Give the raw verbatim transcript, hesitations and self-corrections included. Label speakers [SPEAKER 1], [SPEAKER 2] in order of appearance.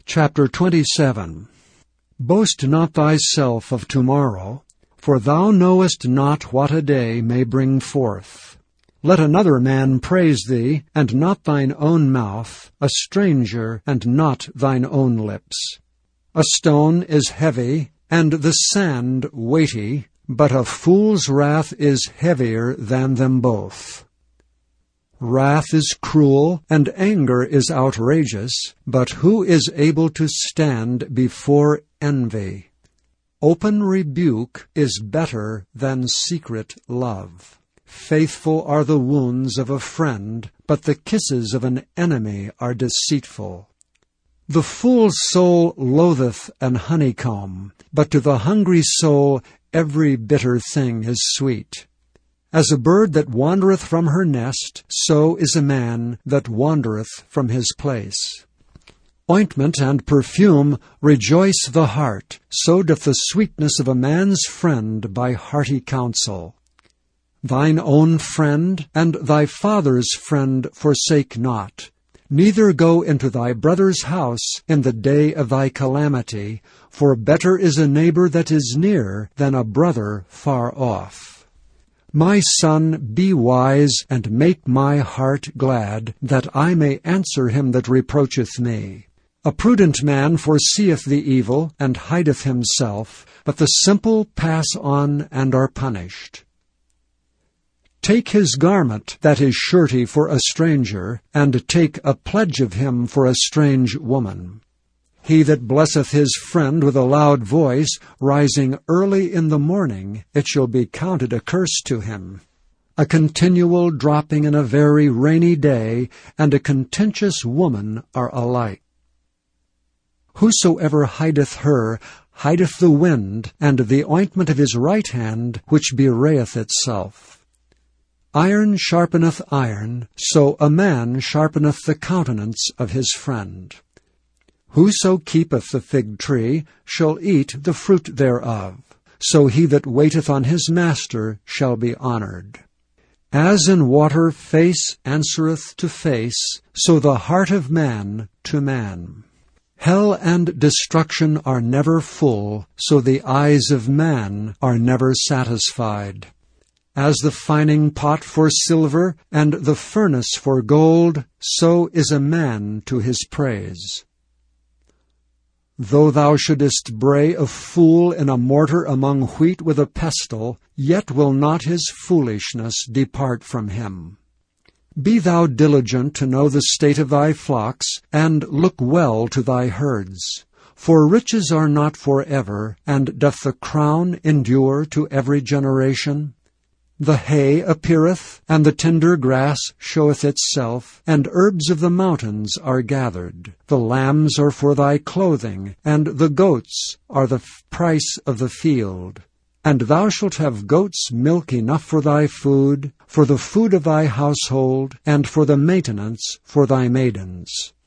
[SPEAKER 1] Chapter twenty-seven. Boast not thyself of tomorrow, for thou knowest not what a day may bring forth. Let another man praise thee, and not thine own mouth, a stranger, and not thine own lips. A stone is heavy, and the sand weighty, but a fool's wrath is heavier than them both. Wrath is cruel, and anger is outrageous, but who is able to stand before envy? Open rebuke is better than secret love. Faithful are the wounds of a friend, but the kisses of an enemy are deceitful. The fool's soul loatheth an honeycomb, but to the hungry soul every bitter thing is sweet. As a bird that wandereth from her nest, so is a man that wandereth from his place. Ointment and perfume rejoice the heart, so doth the sweetness of a man's friend by hearty counsel. Thine own friend and thy father's friend forsake not. Neither go into thy brother's house in the day of thy calamity, for better is a neighbor that is near than a brother far off. My son, be wise, and make my heart glad, that I may answer him that reproacheth me. A prudent man foreseeth the evil, and hideth himself, but the simple pass on and are punished. Take his garment that is surety for a stranger, and take a pledge of him for a strange woman. He that blesseth his friend with a loud voice, rising early in the morning, it shall be counted a curse to him. A continual dropping in a very rainy day, and a contentious woman are alike. Whosoever hideth her, hideth the wind, and the ointment of his right hand, which bewrayeth itself. Iron sharpeneth iron, so a man sharpeneth the countenance of his friend. Whoso keepeth the fig tree shall eat the fruit thereof, so he that waiteth on his master shall be honored. As in water face answereth to face, so the heart of man to man. Hell and destruction are never full, so the eyes of man are never satisfied. As the fining pot for silver, and the furnace for gold, so is a man to his praise. Though thou shouldest bray a fool in a mortar among wheat with a pestle, yet will not his foolishness depart from him. Be thou diligent to know the state of thy flocks, and look well to thy herds. For riches are not forever, and doth the crown endure to every generation? The hay appeareth, and the tender grass showeth itself, and herbs of the mountains are gathered. The lambs are for thy clothing, and the goats are the price of the field. And thou shalt have goats' milk enough for thy food, for the food of thy household, and for the maintenance for thy maidens.